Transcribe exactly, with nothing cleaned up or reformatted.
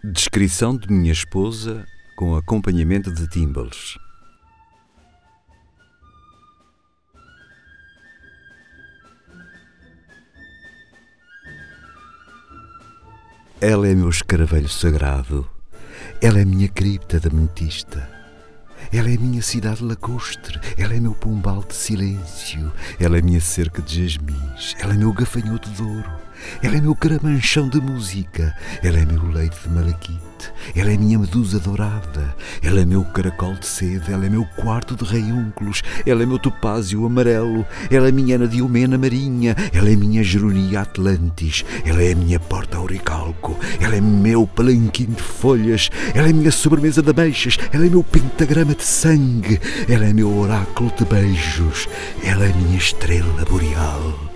Descrição de minha esposa com acompanhamento de timbales. Ela é meu escaravelho sagrado, ela é minha cripta da ametista, ela é minha cidade lacustre, ela é meu pombal de silêncio, ela é minha cerca de jasmins, ela é meu gafanhoto de ouro, ela é meu caramanchão de música, ela é meu leite de malaquite, ela é minha medusa dourada, ela é meu caracol de seda, ela é meu quarto de reiúnculos, ela é meu topázio amarelo, ela é minha anadiomena marinha, ela é minha geronia atlantis, ela é minha porta auricalco, ela é meu palanquim de folhas, ela é minha sobremesa de ameixas, ela é meu pentagrama de sangue, ela é meu oráculo de beijos, ela é minha estrela boreal.